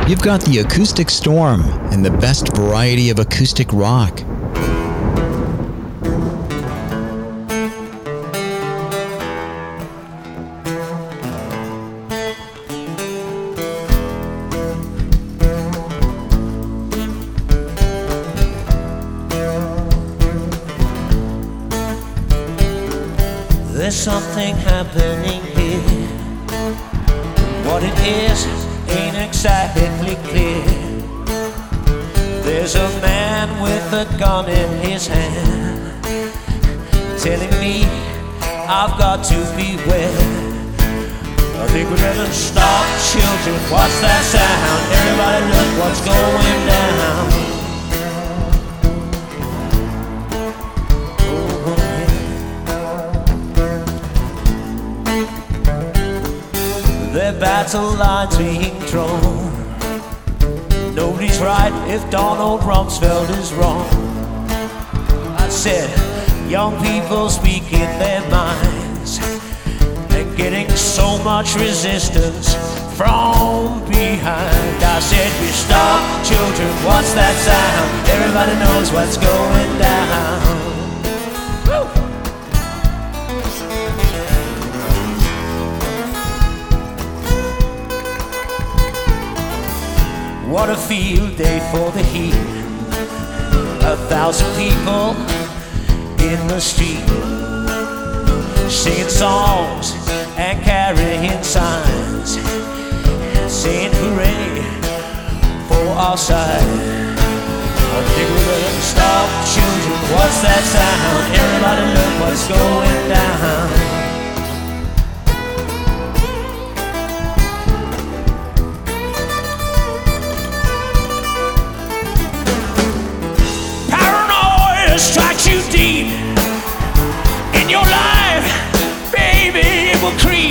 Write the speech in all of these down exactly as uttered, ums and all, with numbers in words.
you've got the Acoustic Storm and the best variety of acoustic rock. There's something happening here. What it is ain't exactly clear. There's a man with a gun in his hand, telling me I've got to beware. I think we better stop, children. What's that sound? Everybody look what's going down. Their battle lines being drawn. Nobody's right if Donald Rumsfeld is wrong. I said, young people speaking their minds and getting so much resistance from behind. I said, you stop, children, what's that sound? Everybody knows what's going down. What a field day for the heat. A thousand people in the street, singing songs and carrying signs, saying hooray for our side. I think we better stop, children. What's that sound? Everybody look what's going down. Strikes you deep in your life, baby, it will creep.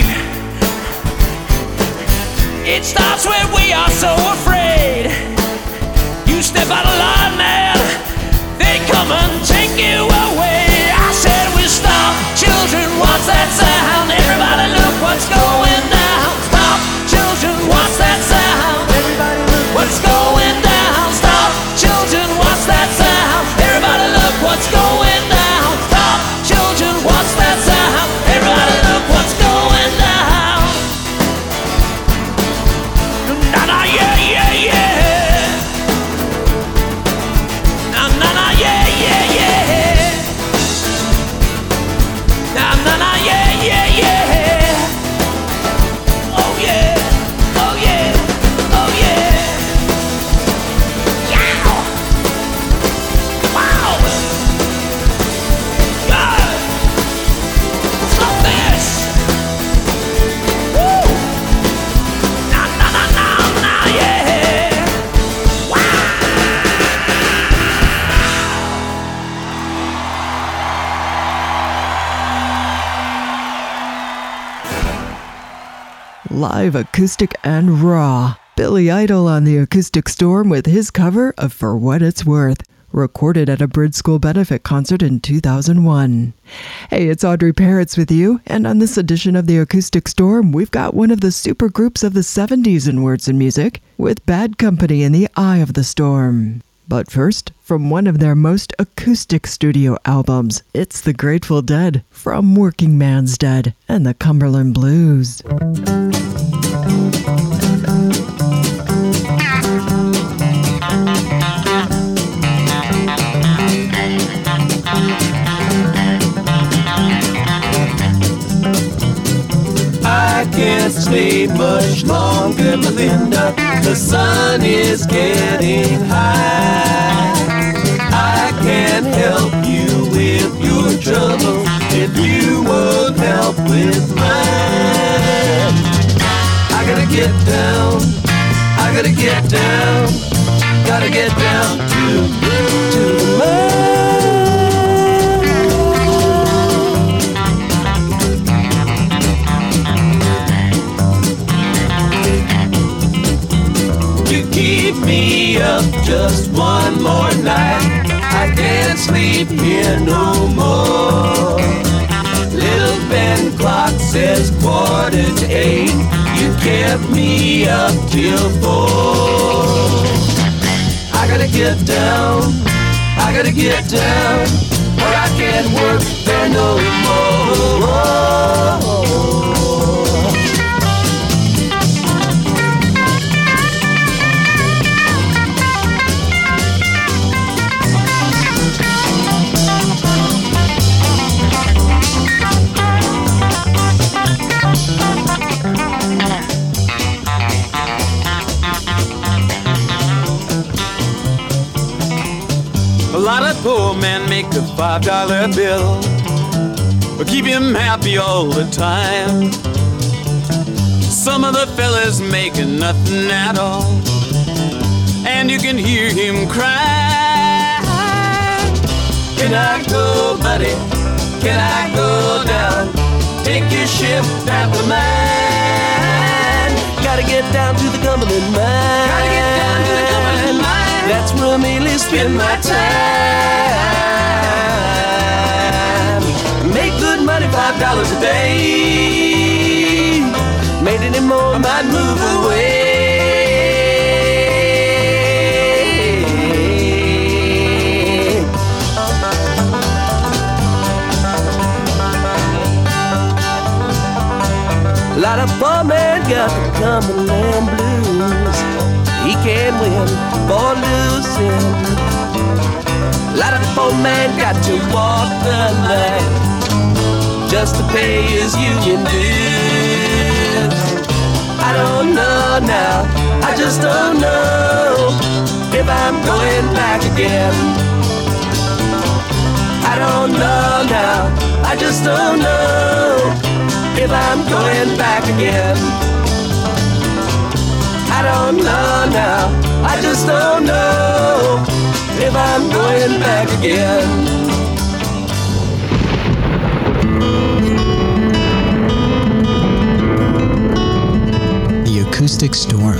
It starts when we are so afraid. You step out of line, man, they come and take you away. I said we stop, children, what's that sound? Everybody look what's going down. Stop, children, what's that sound? Everybody look what's going down. Stop, children, what's that sound? Everybody look what's going down. Stop, children, what's that sound? Everybody look what's going down. Na na yeah yeah yeah. Na na na yeah yeah yeah. Na na na yeah yeah yeah. Oh yeah, oh yeah, oh yeah. Yeah. Wow. God. Stop this. Woo. Na na na na na yeah. Wow. Live acoustic and raw. Billy Idol on the Acoustic Storm with his cover of For What It's Worth, recorded at a Bridge School benefit concert in two thousand one. Hey, it's Audrey Parrots with you, and on this edition of the Acoustic Storm, we've got one of the super groups of the seventies in words and music, with Bad Company in the Eye of the Storm. But first, from one of their most acoustic studio albums, it's The Grateful Dead from Working Man's Dead and the Cumberland Blues. I can't stay much longer, Melinda. The sun is getting high. I can help you with your trouble if you would help with mine. I gotta get down, I gotta get down, gotta get down to, to the mine. Keep me up just one more night. I can't sleep here no more. Little Ben clock says quarter to eight. You kept me up till four. gotta get down, I gotta get down, or I can't work there no more. A lot of poor men make a five dollar bill, but keep him happy all the time. Some of the fellas making nothing at all, and you can hear him cry. Can I go, buddy? Can I go down? Take your shift after mine. Gotta get down to the Cumberland mine. Gotta get down to the Cumberland mine. That's where I mainly spend my time. Make good money, five dollars a day. Made any more, I might move away. A lot of poor men got the Cumberland blues. He can't win for losing. A lot of the poor man got to walk the line just to pay his union dues. I don't know now, I just don't know if I'm going back again. I don't know now, I just don't know if I'm going back again. I don't know now, I just don't know if I'm going back again. The Acoustic Storm.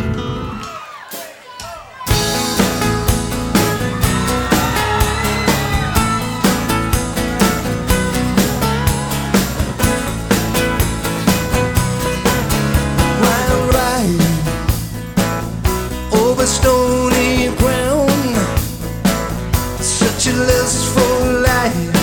Stony ground, such a lust for life.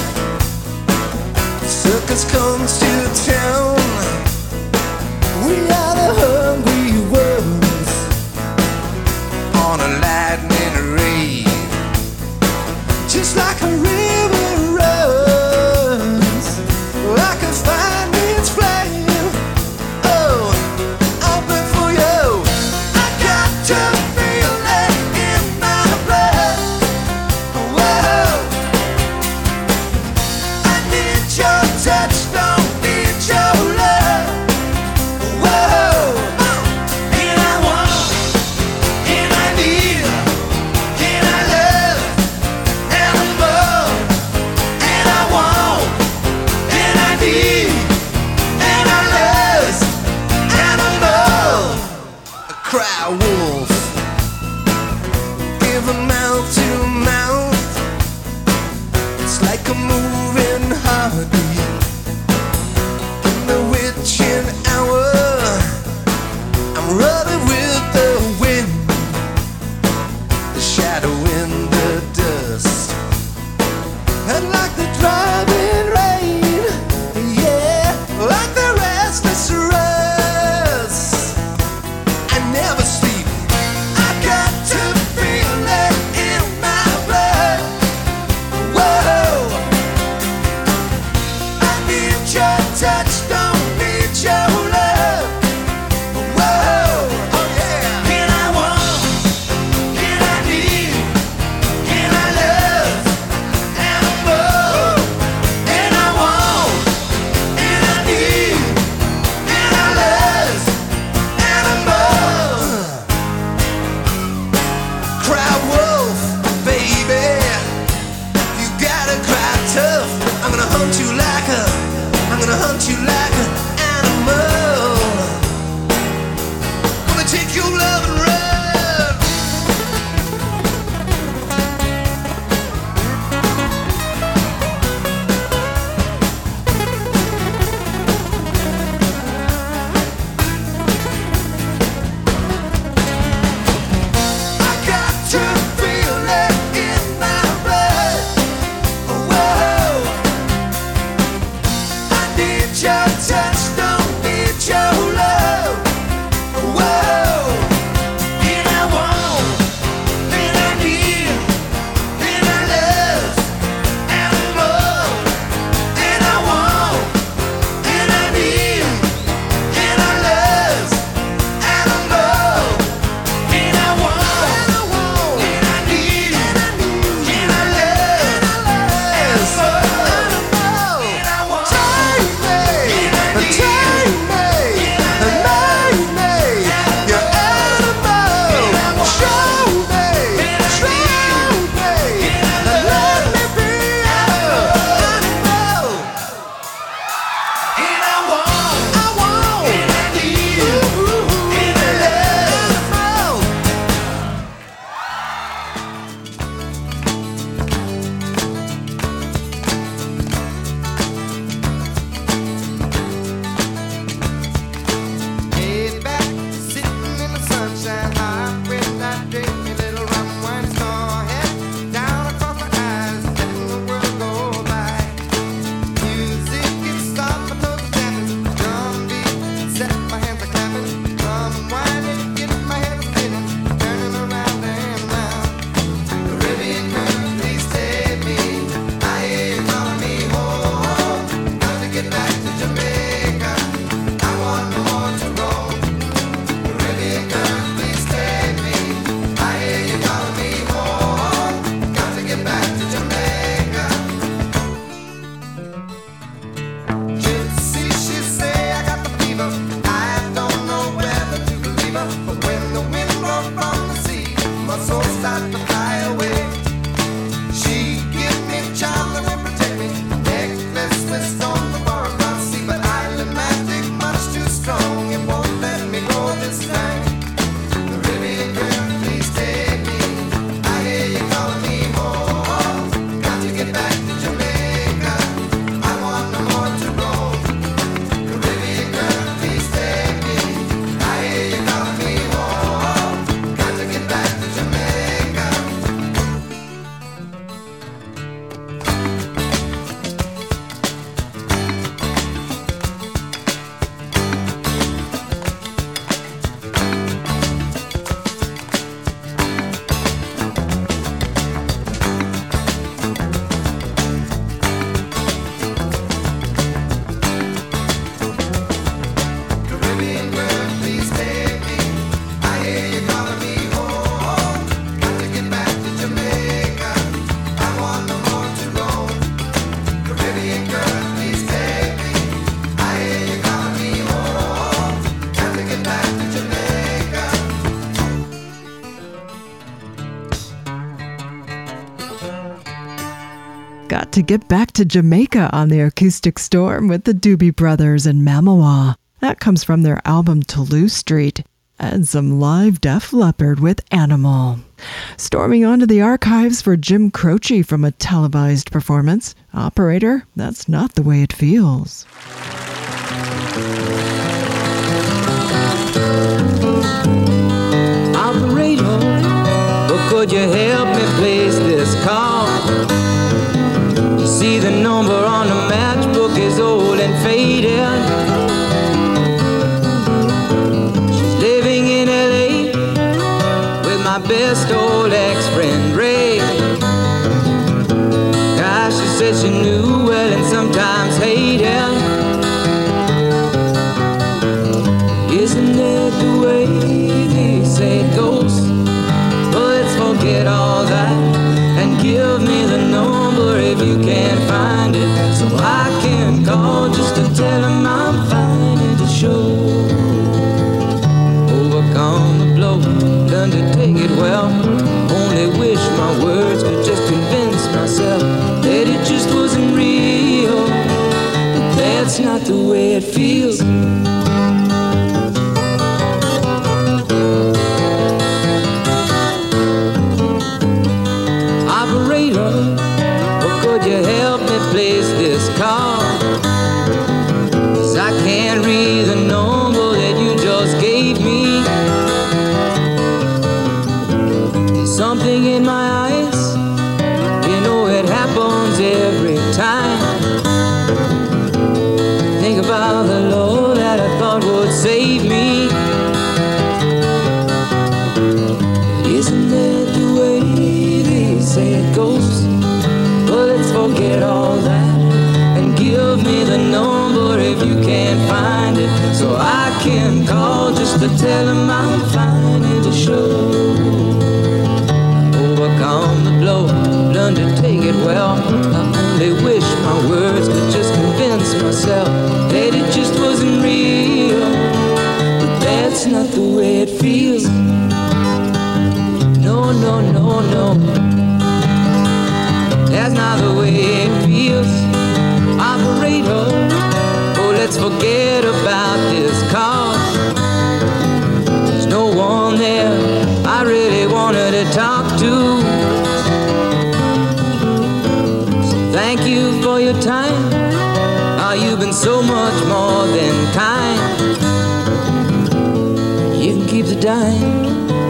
Circus comes to town. We are the hungry ones on a lightning raid. Just like a river runs, like a fire needs flame. Oh, I'll burn for you. I got to got to get back to Jamaica on the Acoustic Storm with the Doobie Brothers and Mamawa. That comes from their album Toulouse Street. And some live Def Leppard with Animal. Storming onto the archives for Jim Croce from a televised performance. Operator, that's not the way it feels. Operator, but could you help me place this call? You see the number on the matchbook is old and faded. My best old ex-friend Ray. Gosh, she said she knew well and sometimes hated. Isn't it the way they say it goes? Well, let's forget all that and give me the number if you can't find it, so I can call just to tell him I'm finding the show. Overcome the blow, learn to take it well. Only wish my words could just convince myself that it just wasn't real. But that's not the way it feels. Operator, or could you help me place this call? 'Cause I can't read the number that you just gave me. Something in my eyes, you know it happens every time. Think about the Lord that I thought would save me. But isn't that the way they say it goes? Well, let's forget all that and give me the number if you can't find it, so I can call just to tell him I'm finding the show. Overcome the blow, learn to take it well. I only wish my words could just convince myself that it just wasn't real. But that's not the way it feels. No, no, no, no. That's not the way it feels. Operator, oh, let's forget about this call. There's no one there I really wanted to talk to. So thank you for your time. Oh, you've been so much more than kind. You can keep the dime.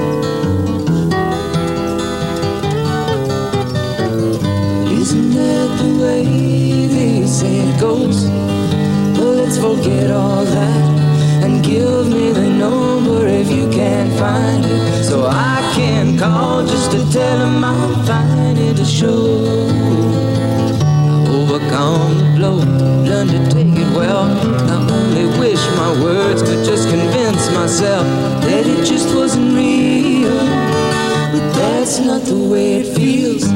Isn't that the way they say it goes? Well, let's forget all that and give me the number if you can't find it, so I can call just to tell him I'm finding the show. I overcome the blow, learn to take it well. I only wish my words could just convince myself that it just wasn't real. But that's not the way it feels.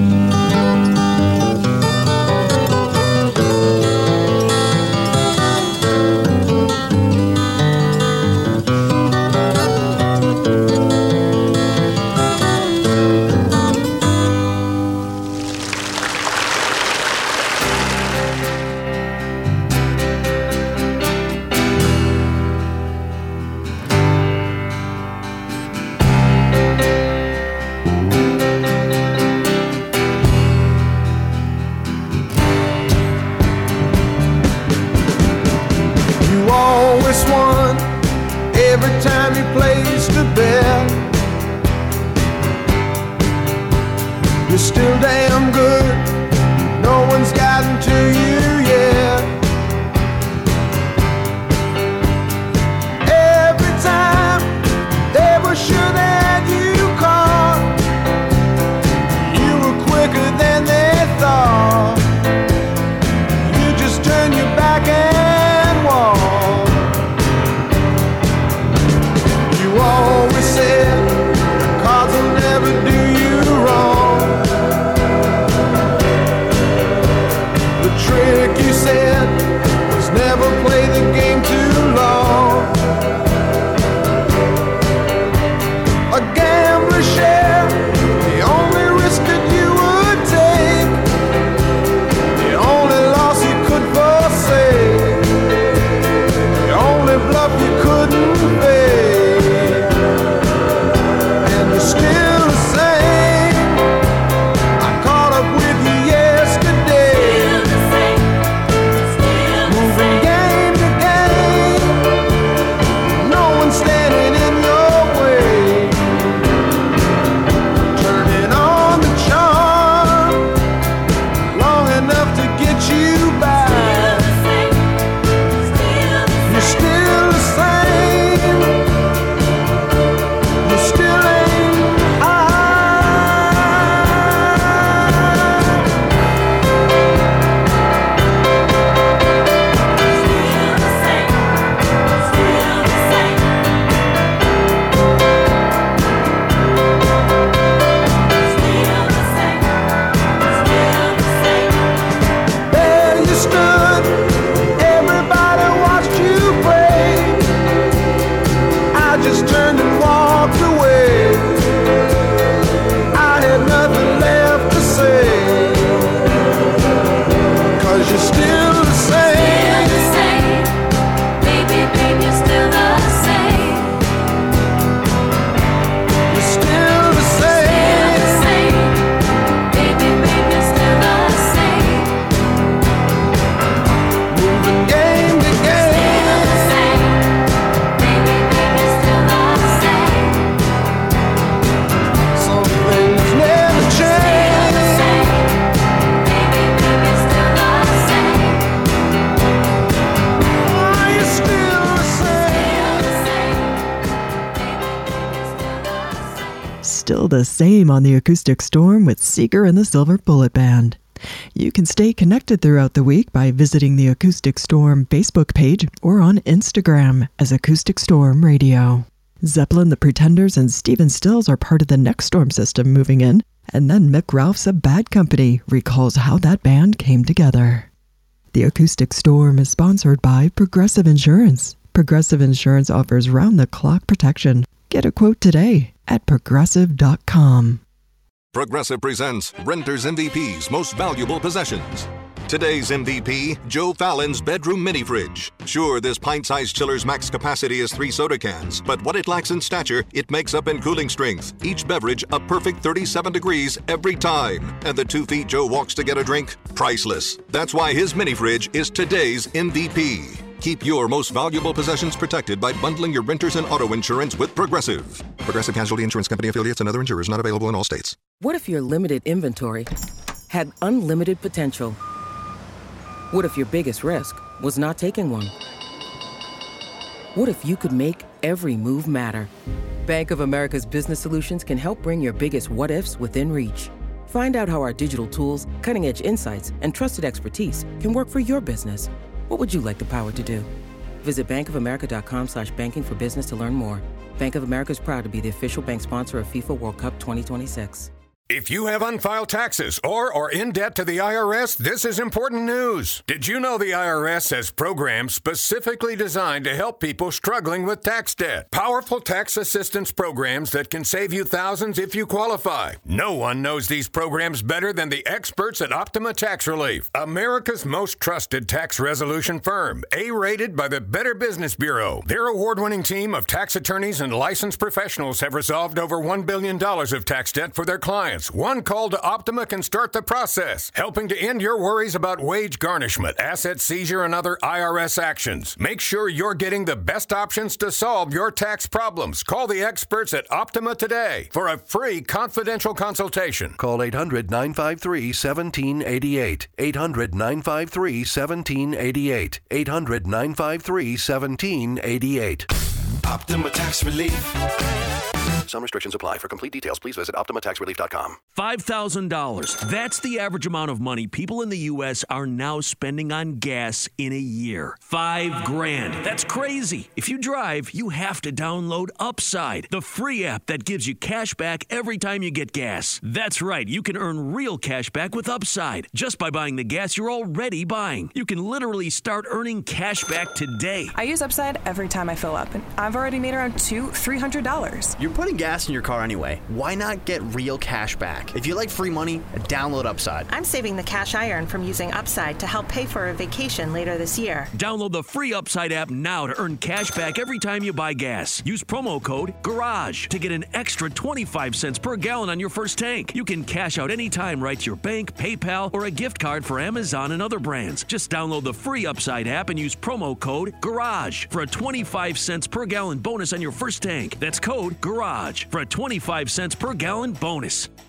I just turned and walked away. I had nothing left to say, 'cause you're still the same. Still the same. Baby, baby, you're still the same. You're still the same. Still the same. Baby, baby, you're still the same. Moving game to game. Still the same. Baby, baby, you're still the same. Some things never change. Still the same. Baby, baby, you're still the same. Oh, you're still the same. Still the same. Baby, baby, you're still the same. Still the same on the Acoustic Storm with Seeger and the Silver Bullet Band. You can stay connected throughout the week by visiting the Acoustic Storm Facebook page or on Instagram as Acoustic Storm Radio. Zeppelin, the Pretenders, and Stephen Stills are part of the Next Storm system moving in, and then Mick Ralphs of Bad Company recalls how that band came together. The Acoustic Storm is sponsored by Progressive Insurance. Progressive Insurance offers round-the-clock protection. Get a quote today at progressive dot com. Progressive presents Renter's M V P's Most Valuable Possessions. Today's M V P, Joe Fallon's bedroom mini fridge. Sure, this pint-sized chiller's max capacity is three soda cans, but what it lacks in stature, it makes up in cooling strength. Each beverage a perfect thirty-seven degrees every time. And the two feet Joe walks to get a drink? Priceless. That's why his mini fridge is today's M V P. Keep your most valuable possessions protected by bundling your renters and auto insurance with Progressive. Progressive Casualty Insurance Company affiliates and other insurers not available in all states. What if your limited inventory had unlimited potential? What if your biggest risk was not taking one? What if you could make every move matter? Bank of America's Business Solutions can help bring your biggest what-ifs within reach. Find out how our digital tools, cutting-edge insights, and trusted expertise can work for your business. What would you like the power to do? Visit bankofamerica.com slash banking for business to learn more. Bank of America is proud to be the official bank sponsor of FIFA World Cup twenty twenty-six. If you have unfiled taxes or are in debt to the I R S, this is important news. Did you know the I R S has programs specifically designed to help people struggling with tax debt? Powerful tax assistance programs that can save you thousands if you qualify. No one knows these programs better than the experts at Optima Tax Relief, America's most trusted tax resolution firm, A-rated by the Better Business Bureau. Their award-winning team of tax attorneys and licensed professionals have resolved over one billion dollars of tax debt for their clients. One call to Optima can start the process, helping to end your worries about wage garnishment, asset seizure, and other I R S actions. Make sure you're getting the best options to solve your tax problems. Call the experts at Optima today for a free confidential consultation. Call eight hundred, nine five three, one seven eight eight. eight hundred, nine five three, one seven eight eight. eight hundred, nine five three, one seven eight eight. Optima Tax Relief. Some restrictions apply. For complete details, please visit optima tax relief dot com. five thousand dollars. That's the average amount of money people in the U S are now spending on gas in a year. Five grand. That's crazy. If you drive, you have to download Upside, the free app that gives you cash back every time you get gas. That's right. You can earn real cash back with Upside just by buying the gas you're already buying. You can literally start earning cash back today. I use Upside every time I fill up, and I've already made around two, three hundred dollars. You're putting gas in your car anyway. Why not get real cash back? If you like free money, download Upside. I'm saving the cash I earn from using Upside to help pay for a vacation later this year. Download the free Upside app now to earn cash back every time you buy gas. Use promo code GARAGE to get an extra twenty-five cents per gallon on your first tank. You can cash out anytime right to your bank, PayPal, or a gift card for Amazon and other brands. Just download the free Upside app and use promo code GARAGE for a twenty-five cents per gallon bonus on your first tank. That's code GARAGE for a twenty-five cents per gallon bonus.